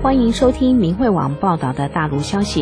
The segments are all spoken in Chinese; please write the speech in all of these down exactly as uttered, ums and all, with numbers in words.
欢迎收听明慧网报道的大陆消息。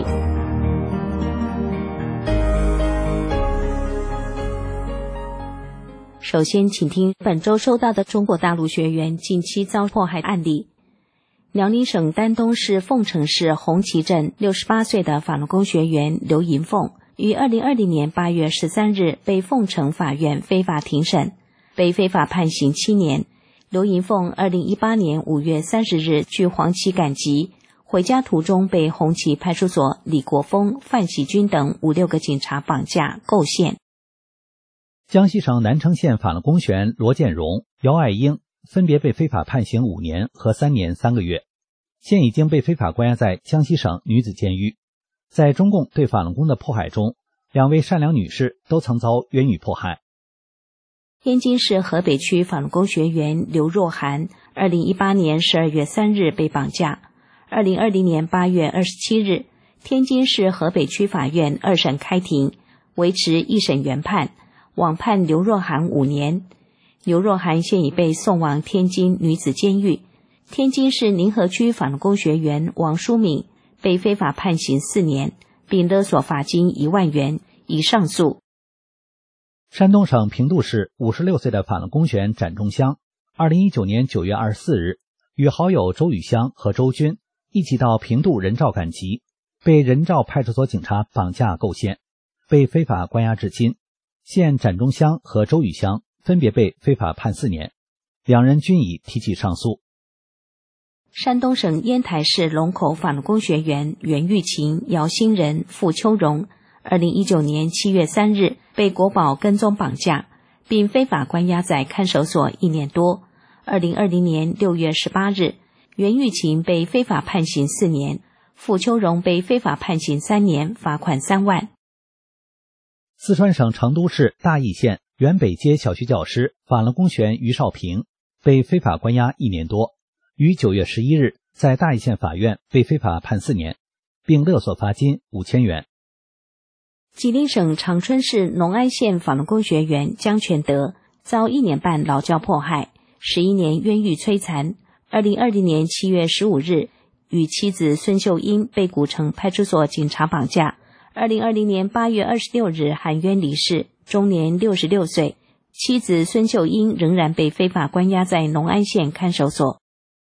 首先请听本周收到的中国大陆学员近期遭迫害案例。辽宁省丹东市凤城市红旗镇六十八岁的法轮功学员刘银凤，于二零二零年八月十三日被凤城法院非法庭审，被非法判刑七年。刘银凤二零一八年五月三十日据黄旗赶集，回家途中被红旗派出所李国峰、范喜军等五六个警察绑架构陷。 江西省南城县法轮功学员罗建荣、姚爱英分别被非法判刑五年和三年三个月，现已经被非法关押在江西省女子监狱。在中共对法轮功的迫害中，两位善良女士都曾遭冤狱迫害。 天津市河北区法轮功学员刘若涵，二零一八年十二月三日被绑架。二零二零年八月二十七日，天津市河北区法院二审开庭，维持一审原判，网判刘若涵五年。刘若涵现已被送往天津女子监狱。天津市宁河区法轮功学员王淑敏被非法判刑四年，并勒索罚金一万元，已上诉。 山东省平度市五十六岁的法轮功学员展仲香，二零一九年九月二十四日，与好友周宇香和周军一起到平度人兆赶集，被人兆派出所警察绑架构陷，被非法关押至今。现展仲香和周宇香分别被非法判四年，两人均已提起上诉。 山东省烟台市龙口法轮功学员袁玉琴、姚新仁、傅秋荣，二零一九年七月三日被国保跟踪绑架，并非法关押在看守所一年多。二零二零年六月十八日，袁玉琴被非法判刑四年，傅秋荣被非法判刑三年，罚款三万。 四川省成都市大邑县原北街小学教师法轮功学员于少平被非法关押一年多，于九月十一日在大邑县法院被非法判四年，并勒索罚金五千元。 吉林省长春市农安县法轮功学员江全德遭一年半劳教迫害，十一年冤狱摧残。二零二零年七月十五日，与妻子孙秀英被古城派出所警察绑架。二零二零年八月二十六日含冤离世，终年六十六岁。妻子孙秀英仍然被非法关押在农安县看守所。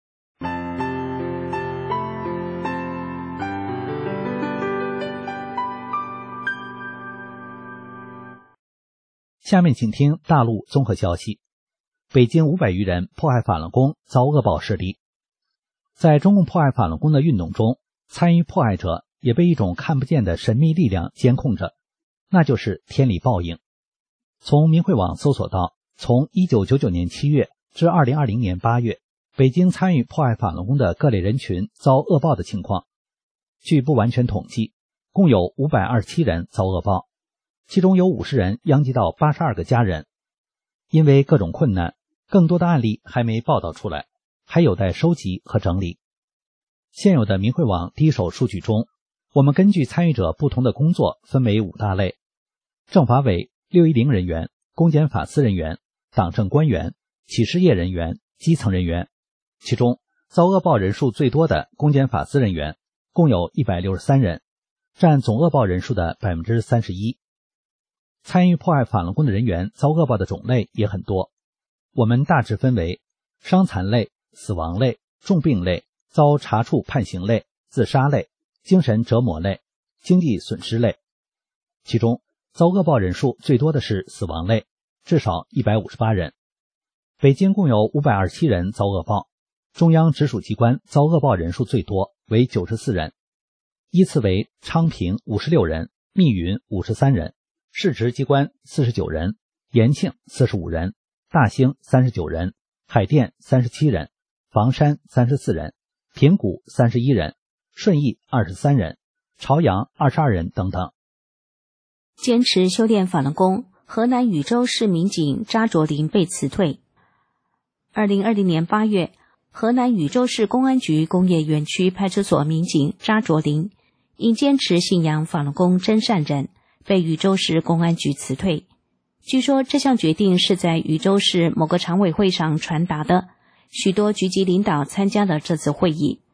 下面请听大陆综合消息。北京五百余人迫害法轮功遭恶报势力。在中共迫害法轮功的运动中，参与迫害者也被一种看不见的神秘力量监控着，那就是天理报应。从明慧网搜索到，从一九九九年七月至二零二零年八月，北京参与迫害法轮功的各类人群遭恶报的情况。据不完全统计，共有五百二十七人遭恶报，其中有五十人殃及到八十二个家人。因为各种困难，更多的案例还没报道出来，还有待收集和整理。现有的明慧网第一手数据中，我们根据参与者不同的工作分为五大类：政法委、六一零人员、公检法司人员、党政官员、企事业人员、基层人员。其中遭恶报人数最多的公检法司人员共有一百六十三人，占总恶报人数的 百分之三十一。参与迫害法轮功的人员遭恶报的种类也很多，我们大致分为伤残类、死亡类、重病类、遭查处判刑类、自杀类、精神折磨类、经济损失类。其中遭恶报人数最多的是死亡类，至少一百五十八人。北京共有五百二十七人遭恶报，中央直属机关遭恶报人数最多，为九十四人，依次为昌平五十六人、密云五十三人、市直机关四十九人、延庆四十五人、大兴三十九人、海淀三十七人、房山三十四人、平谷三十一人、顺义二十三人、朝阳二十二人等等。 坚持修炼法轮功，河南禹州市民警查卓林被辞退。二零二零年八月，河南禹州市公安局工业园区派出所民警查卓林因坚持信仰法轮功真善忍，被禹州市公安局辞退。据说这项决定是在禹州市某个常委会上传达的，许多局级领导参加了这次会议。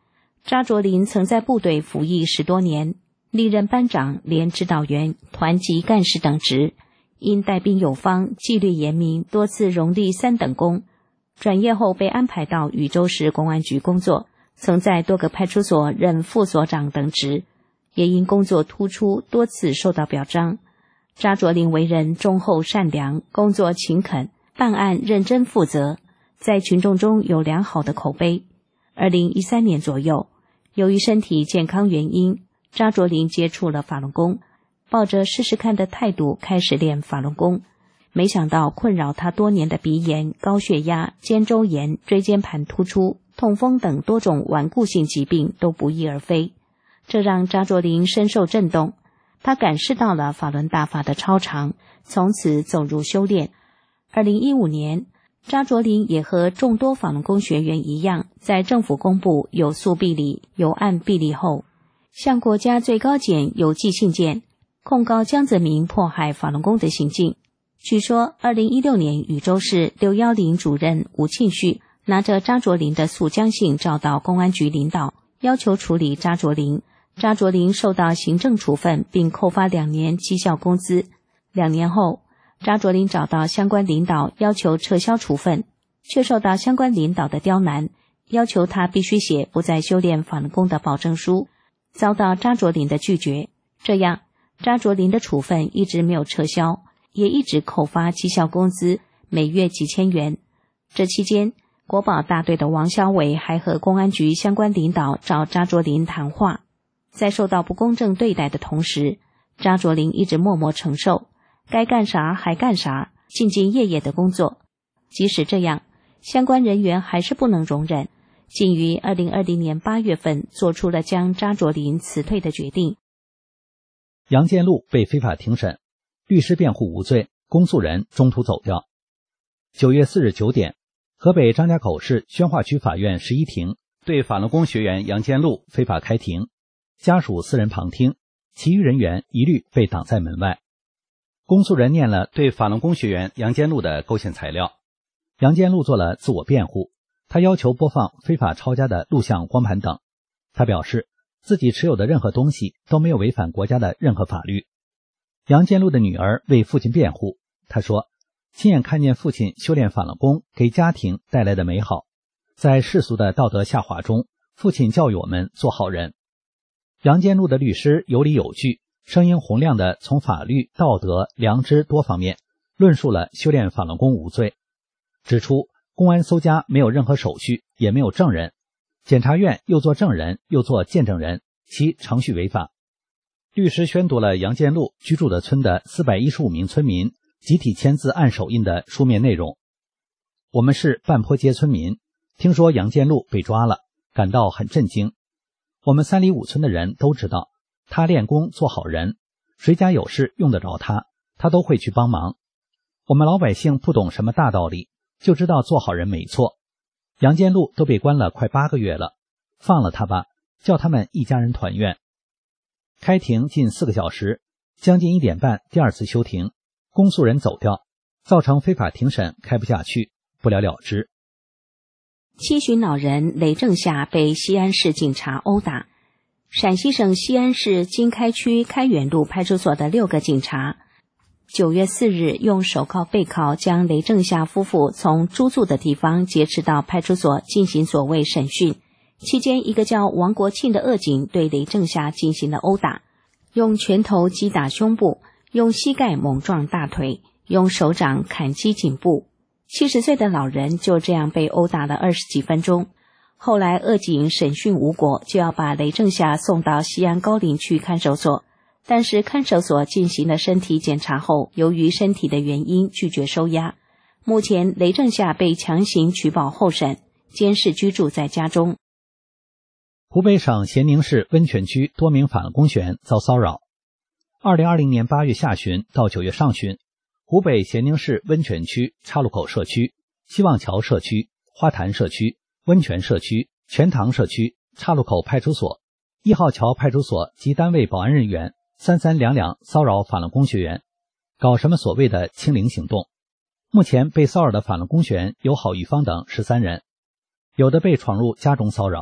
查卓林曾在部队服役十多年，历任班长、连指导员、团级干事等职，因带兵有方、纪律严明，多次荣立三等功。转业后被安排到禹州市公安局工作，曾在多个派出所任副所长等职，也因工作突出，多次受到表彰。查卓林为人忠厚善良，工作勤恳，办案认真负责，在群众中有良好的口碑。二零一三年左右，由于身体健康原因，查卓林接触了法轮功，抱着试试看的态度开始练法轮功。没想到困扰他多年的鼻炎、高血压、肩周炎、椎间盘突出、痛风等多种顽固性疾病都不翼而飞，这让查卓林深受震动。他感受到了法轮大法的超常，从此走入修炼。二零一五年，查卓林也和众多法轮功学员一样，在政府公布有诉必理、有案必理后，向国家最高检邮寄信件，控告江泽民迫害法轮功的行径。据说二零一六年禹州市六一零主任吴庆旭拿着查卓林的诉江信找到公安局领导，要求处理查卓林。查卓林受到行政处分，并扣发两年绩效工资。两年后，查卓林找到相关领导要求撤销处分，却受到相关领导的刁难，要求他必须写不再修炼法轮功的保证书，遭到查卓林的拒绝。这样，查卓林的处分一直没有撤销，也一直扣发绩效工资，每月几千元。这期间，国保大队的王小伟还和公安局相关领导找查卓林谈话。在受到不公正对待的同时，查卓林一直默默承受，该干啥还干啥，兢兢业业的工作。即使这样，相关人员还是不能容忍，竟于二零二零年八月份做出了将查卓林辞退的决定。 杨建禄被非法庭审，律师辩护无罪，公诉人中途走掉。九月四日九点，河北张家口市宣化区法院十一庭对法轮功学员杨建禄非法开庭，家属四人旁听，其余人员一律被挡在门外。公诉人念了对法轮功学员杨建禄的构陷材料，杨建禄做了自我辩护，他要求播放非法抄家的录像、光盘等。他表示自己持有的任何东西都没有违反国家的任何法律。杨建禄的女儿为父亲辩护，她说亲眼看见父亲修炼法轮功给家庭带来的美好，在世俗的道德下滑中，父亲教育我们做好人。杨建禄的律师有理有据，声音洪亮地从法律、道德、良知多方面论述了修炼法轮功无罪，指出公安搜家没有任何手续，也没有证人，检察院又做证人又做见证人，其程序违法。律师宣读了杨建禄居住的村的四百一十五名村民集体签字按手印的书面内容。我们是半坡街村民，听说杨建禄被抓了，感到很震惊。我们三里五村的人都知道，他练功做好人，谁家有事用得着他，他都会去帮忙。我们老百姓不懂什么大道理，就知道做好人没错。杨建禄都被关了快八个月了，放了他吧，叫他们一家人团圆。开庭近四个小时，将近一点半第二次休庭，公诉人走掉，造成非法庭审开不下去，不了了之。 七旬老人雷正夏被西安市警察殴打。陕西省西安市经开区开元路派出所的六个警察九月四日用手铐背铐将雷正夏夫妇从租住的地方劫持到派出所进行所谓审讯。期间，一个叫王国庆的恶警对雷正夏进行了殴打，用拳头击打胸部，用膝盖猛撞大腿，用手掌砍击颈部。七十岁的老人就这样被殴打了二十几分钟。后来恶警审讯无果，就要把雷正夏送到西安高陵区看守所，但是看守所进行了身体检查后，由于身体的原因拒绝收押。目前雷正夏被强行取保候审，监视居住在家中。 湖北省咸宁市温泉区多名法轮功学员遭骚扰。二零二零年八月下旬到九月上旬，湖北咸宁市温泉区岔路口社区、希望桥社区、花坛社区、温泉社区、全塘社区、岔路口派出所、一号桥派出所及单位保安人员三三两两骚扰法轮功学员，搞什么所谓的清零行动。目前被骚扰的法轮功学员有郝玉芳等十三人，有的被闯入家中骚扰，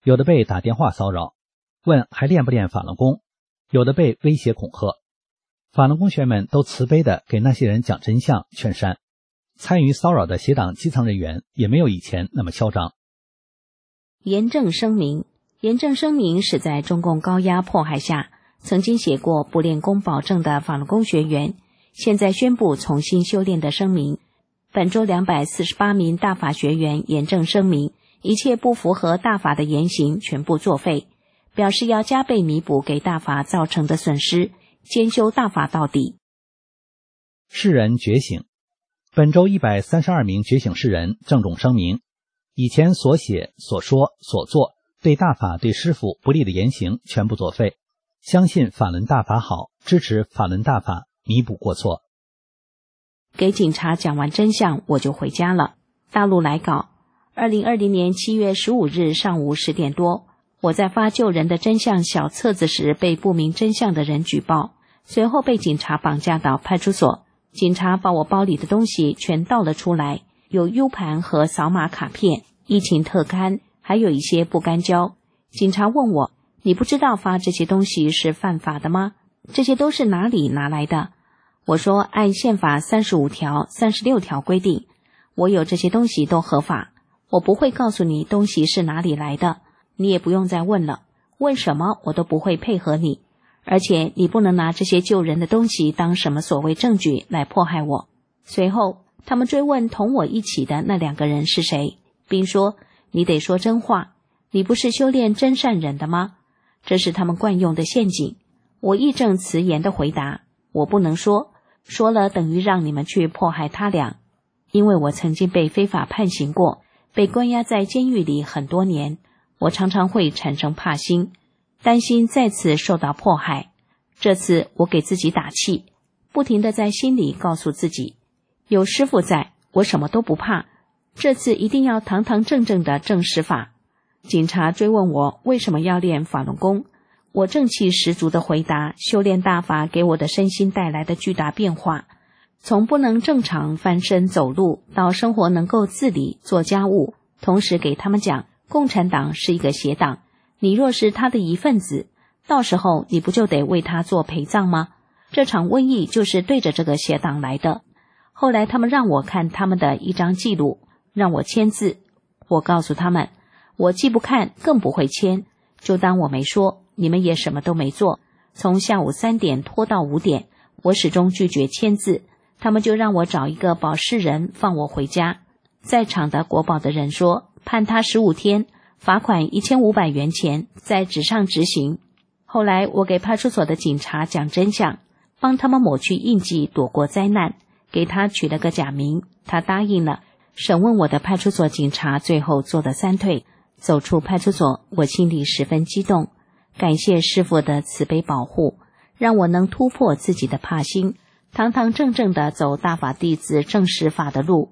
有的被打电话骚扰，问还练不练法轮功，有的被威胁恐吓。法轮功学员们都慈悲地给那些人讲真相劝善，参与骚扰的协党基层人员也没有以前那么嚣张。 严正声明，严正声明是在中共高压迫害下曾经写过不练功保证的法轮功学员，现在宣布重新修炼的声明。本周两百四十八名大法学员严正声明，一切不符合大法的言行全部作废，表示要加倍弥补给大法造成的损失，兼修大法到底。 世人觉醒，本周一百三十二名觉醒世人郑重声明，以前所写、所说、所做对大法对师父不利的言行全部作废，相信法轮大法好，支持法轮大法，弥补过错。 给警察讲完真相，我就回家了。大陆来稿，二零二零年七月十五日上午十点多，我在发救人的真相小册子时被不明真相的人举报，随后被警察绑架到派出所。警察把我包里的东西全倒了出来，有 U 盘和扫码卡片、疫情特刊，还有一些不干胶。警察问我，你不知道发这些东西是犯法的吗？这些都是哪里拿来的？我说，按宪法三十五条、三十六条规定，我有这些东西都合法，我不会告诉你东西是哪里来的，你也不用再问了，问什么我都不会配合你，而且你不能拿这些救人的东西当什么所谓证据来迫害我。随后他们追问同我一起的那两个人是谁，并说，你得说真话，你不是修炼真善忍的吗？这是他们惯用的陷阱。我义正辞严地回答，我不能说，说了等于让你们去迫害他俩。因为我曾经被非法判刑过，被关押在监狱里很多年，我常常会产生怕心，担心再次受到迫害。这次我给自己打气，不停地在心里告诉自己，有师父在，我什么都不怕，这次一定要堂堂正正的正实法。警察追问我为什么要练法轮功，我正气十足地回答，修炼大法给我的身心带来的巨大变化，从不能正常翻身走路到生活能够自理做家务，同时给他们讲，共产党是一个邪党，你若是他的一份子，到时候你不就得为他做陪葬吗？这场瘟疫就是对着这个邪党来的。后来他们让我看他们的一张记录，让我签字，我告诉他们，我既不看更不会签，就当我没说，你们也什么都没做。从下午三点拖到五点，我始终拒绝签字，他们就让我找一个保释人放我回家。在场的国保的人说，判他十五天，罚款一千五百元钱，在纸上执行。后来我给派出所的警察讲真相，帮他们抹去印记，躲过灾难，给他取了个假名，他答应了。审问我的派出所警察最后做了三退。走出派出所，我心里十分激动，感谢师父的慈悲保护，让我能突破自己的怕心，堂堂正正地走大法弟子正实法的路。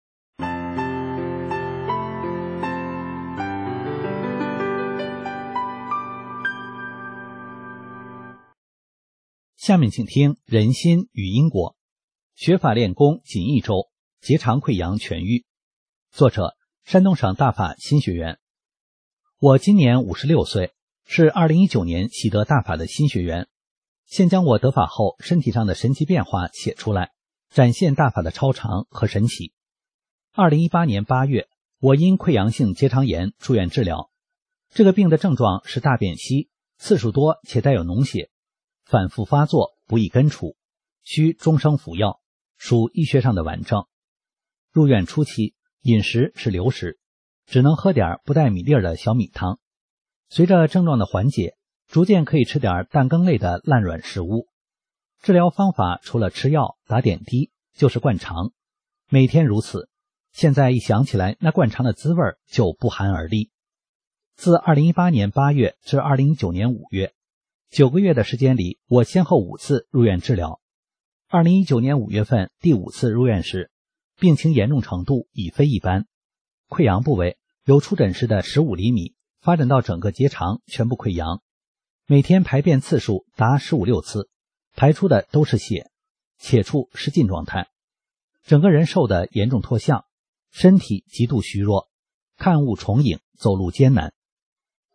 下面请听人心与因果，学法练功仅一周，结肠溃疡痊愈。作者：山东省大法新学员。我今年五十六岁，是二零一九年喜得大法的新学员。现将我得法后身体上的神奇变化写出来，展现大法的超常和神奇。二零一八年八月，我因溃疡性结肠炎住院治疗。这个病的症状是大便稀，次数多且带有脓血，反复发作，不易根除，需终生服药，属医学上的顽症。入院初期，饮食是流食，只能喝点不带米粒的小米汤。随着症状的缓解，逐渐可以吃点蛋羹类的烂软食物。治疗方法除了吃药、打点滴，就是灌肠，每天如此。现在一想起来，那灌肠的滋味就不寒而栗。自二零一八年八月至二零一九年五月，九个月的时间里，我先后五次入院治疗。二零一九年五月份第五次入院时，病情严重程度已非一般，溃疡部位由出诊时的十五厘米发展到整个结肠全部溃疡，每天排便次数达十五六次，排出的都是血，且处失禁状态，整个人瘦得严重脱相，身体极度虚弱，看物重影，走路艰难。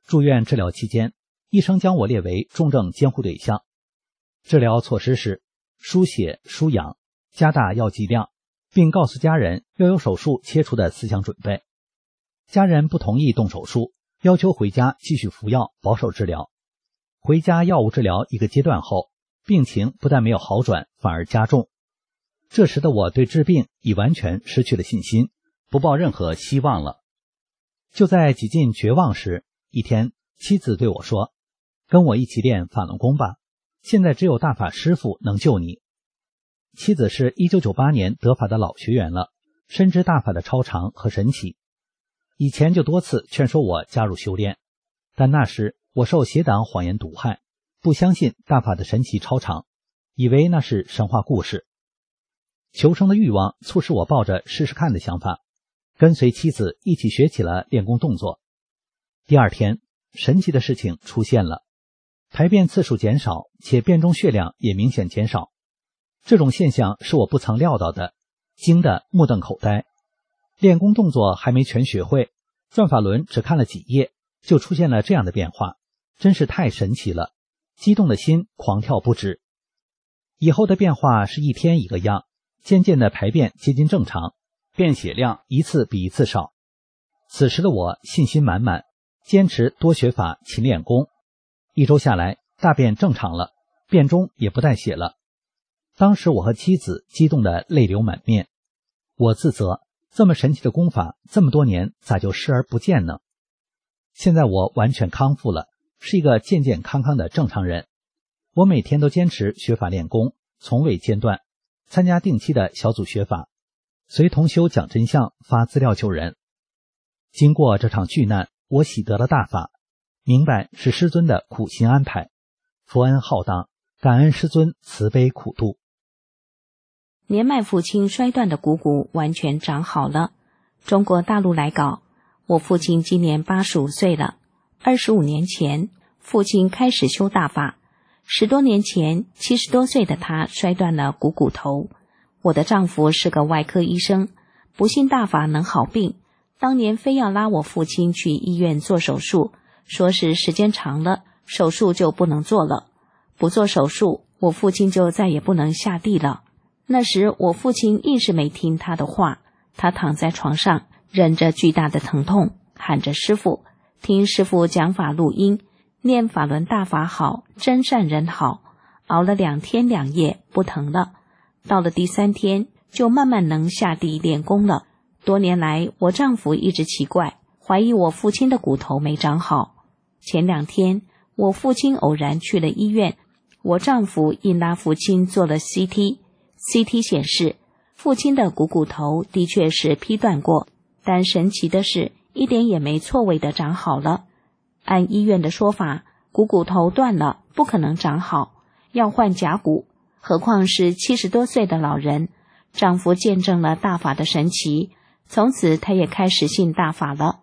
住院治疗期间，医生将我列为重症监护对象。治疗措施是输血、输氧、加大药剂量，并告诉家人要有手术切除的思想准备。家人不同意动手术，要求回家继续服药，保守治疗。回家药物治疗一个阶段后，病情不但没有好转，反而加重。这时的我对治病已完全失去了信心，不抱任何希望了。就在几近绝望时，一天，妻子对我说：“跟我一起练法轮功吧，现在只有大法师父能救你。”妻子是一九九八年得法的老学员了，深知大法的超常和神奇。以前就多次劝说我加入修炼，但那时我受邪党谎言毒害，不相信大法的神奇超常，以为那是神话故事。求生的欲望促使我抱着试试看的想法，跟随妻子一起学起了练功动作。第二天，神奇的事情出现了，排便次数减少，且便中血量也明显减少。这种现象是我不曾料到的，惊得目瞪口呆。练功动作还没全学会，转法轮只看了几页，就出现了这样的变化，真是太神奇了，激动的心狂跳不止。以后的变化是一天一个样，渐渐的排便接近正常，便血量一次比一次少。此时的我信心满满，坚持多学法，勤练功。一周下来，大便正常了，便中也不带血了。当时我和妻子激动得泪流满面，我自责，这么神奇的功法，这么多年咋就视而不见呢？现在我完全康复了，是一个健健康康的正常人。我每天都坚持学法练功，从未间断，参加定期的小组学法，随同修讲真相，发资料救人。经过这场巨难，我喜得了大法，明白是师尊的苦心安排，佛恩浩荡，感恩师尊慈悲苦度。 年迈父亲摔断的股骨完全长好了。中国大陆来稿，我父亲今年八十五岁了。二十五年前，父亲开始修大法。十多年前，七十多岁的他摔断了股骨头。我的丈夫是个外科医生，不信大法能好病，当年非要拉我父亲去医院做手术，说是时间长了，手术就不能做了。不做手术，我父亲就再也不能下地了。那时我父亲硬是没听他的话，他躺在床上，忍着巨大的疼痛，喊着师父，听师父讲法录音，念法轮大法好，真善人好，熬了两天两夜不疼了。到了第三天，就慢慢能下地练功了。多年来，我丈夫一直奇怪，怀疑我父亲的骨头没长好。前两天，我父亲偶然去了医院，我丈夫硬拉父亲做了 C T，C T 显示，父亲的股骨头的确是劈断过，但神奇的是，一点也没错位的长好了。按医院的说法，股骨头断了，不可能长好，要换甲骨，何况是七十多岁的老人。丈夫见证了大法的神奇，从此他也开始信大法了。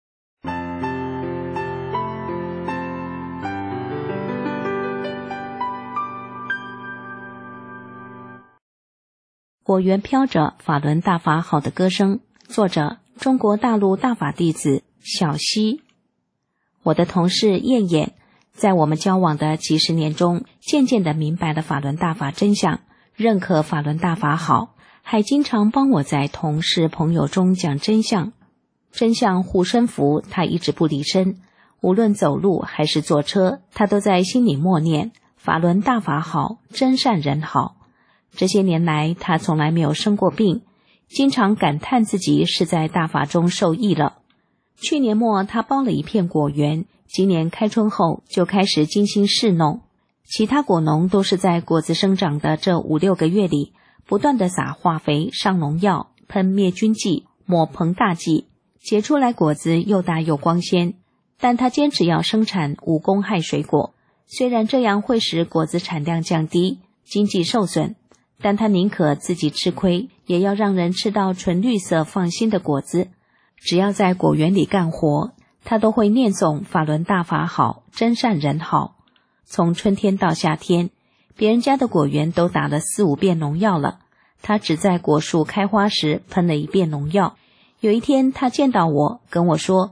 果园飘着法轮大法好的歌声，作者中国大陆大法弟子小溪。我的同事燕燕，在我们交往的几十年中，渐渐地明白了法轮大法真相，认可法轮大法好，还经常帮我在同事朋友中讲真相。真相护身符，他一直不离身，无论走路还是坐车，他都在心里默念法轮大法好，真善人好。这些年来，他从来没有生过病，经常感叹自己是在大法中受益了。去年末，他包了一片果园，今年开春后就开始精心侍弄。其他果农都是在果子生长的这五六个月里，不断地撒化肥、上农药、喷灭菌剂、抹膨大剂，结出来果子又大又光鲜。但他坚持要生产无公害水果，虽然这样会使果子产量降低，经济受损，但他宁可自己吃亏，也要让人吃到纯绿色放心的果子。只要在果园里干活，他都会念诵法轮大法好，真善人好。从春天到夏天，别人家的果园都打了四五遍农药了，他只在果树开花时喷了一遍农药。有一天他见到我，跟我说，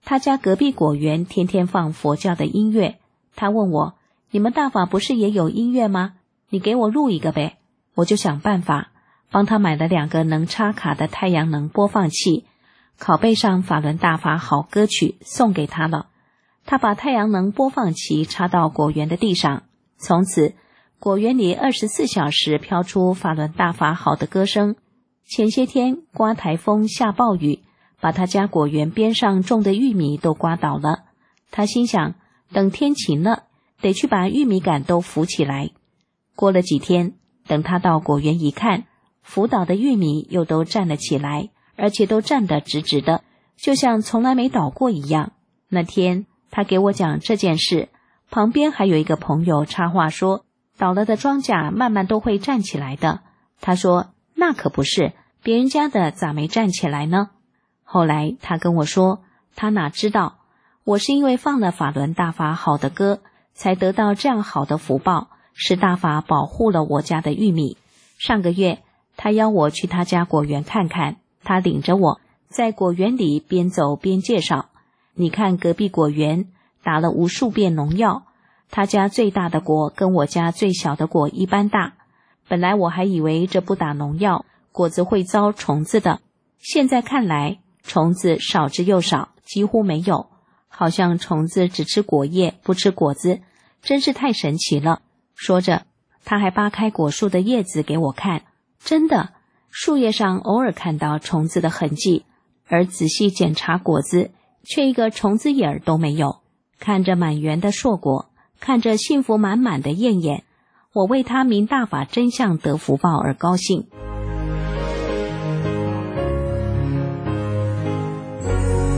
他家隔壁果园天天放佛教的音乐，他问我，你们大法不是也有音乐吗？你给我录一个呗。我就想办法帮他买了两个能插卡的太阳能播放器，拷贝上法轮大法好歌曲送给他了。他把太阳能播放器插到果园的地上，从此果园里二十四小时飘出法轮大法好的歌声。前些天刮台风下暴雨，把他家果园边上种的玉米都刮倒了。他心想，等天晴了，得去把玉米杆都扶起来。过了几天，等他到果园一看，扶倒的玉米又都站了起来，而且都站得直直的，就像从来没倒过一样。那天他给我讲这件事，旁边还有一个朋友插话说，倒了的庄稼慢慢都会站起来的。他说，那可不是，别人家的咋没站起来呢？后来他跟我说，他哪知道，我是因为放了法轮大法好的歌，才得到这样好的福报，是大法保护了我家的玉米。上个月他邀我去他家果园看看，他领着我在果园里边走边介绍，你看隔壁果园打了无数遍农药，他家最大的果跟我家最小的果一般大，本来我还以为这不打农药果子会遭虫子的，现在看来虫子少之又少，几乎没有，好像虫子只吃果叶不吃果子，真是太神奇了。说着他还扒开果树的叶子给我看，真的，树叶上偶尔看到虫子的痕迹，而仔细检查果子却一个虫子眼儿都没有。看着满园的硕果，看着幸福满满的燕燕，我为他明大法真相得福报而高兴。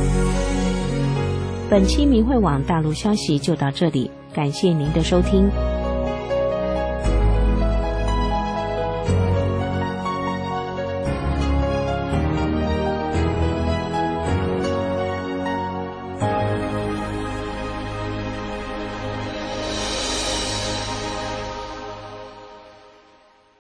本期明慧网大陆消息就到这里，感谢您的收听。